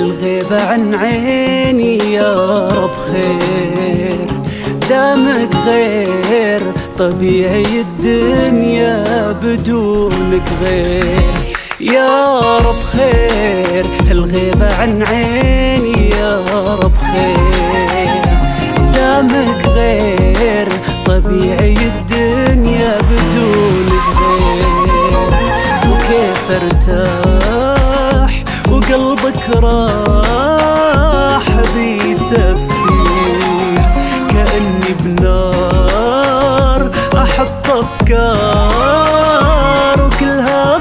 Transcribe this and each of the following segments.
هالغيبة عن عيني يا رب خير، دامك غير طبيعي الدنيا بدونك غير. يا رب خير هالغيبة عن عيني يا رب خير، دامك غير طبيعي الدنيا بدونك غير. وكيف ارتاح وقلبك راح بتفسير، كأني بنار أحط أفكار وكلها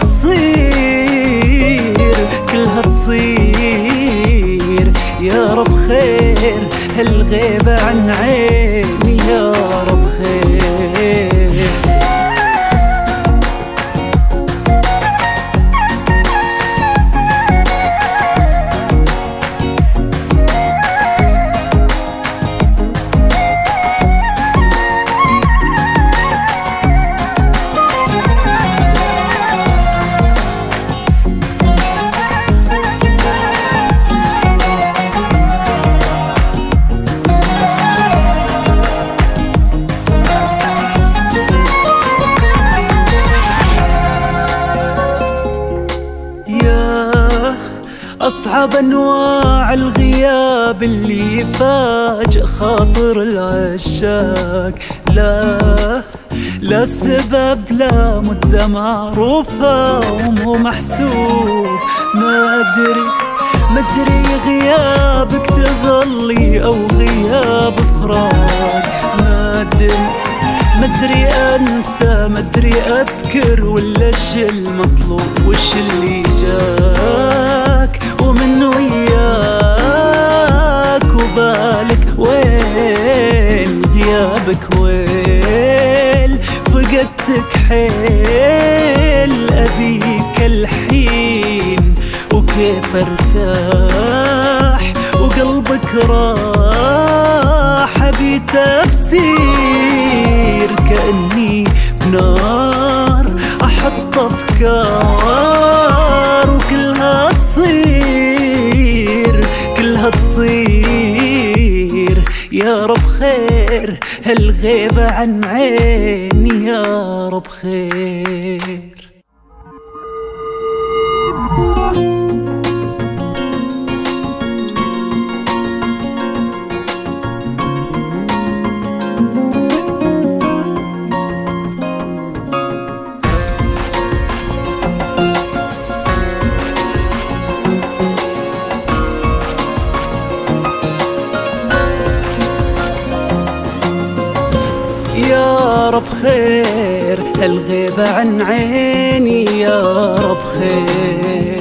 تصير كلها تصير. يا رب خير هالغيبة عن عيني يا رب خير. أصعب أنواع الغياب اللي يفاجئ خاطر العشاق، لا سبب لا مدة معروفة ومو محسوب. ما أدري غيابك تظلي أو غياب فراق. ما أدري أنسى ما أدري أذكر ولا ش المطلوب وش اللي جاك ومن وياك وبالك وين غيابك ويل. فقدتك حيل أبيك الحين وكيف ارتاح وقلبك راح بتفسير، كأني بنار أحط أفكار وكلها تصير كلها تصير. يا رب خير هالغيبة عن عيني يا رب خير. يا رب خير هالغيبة عن عيني يا رب خير،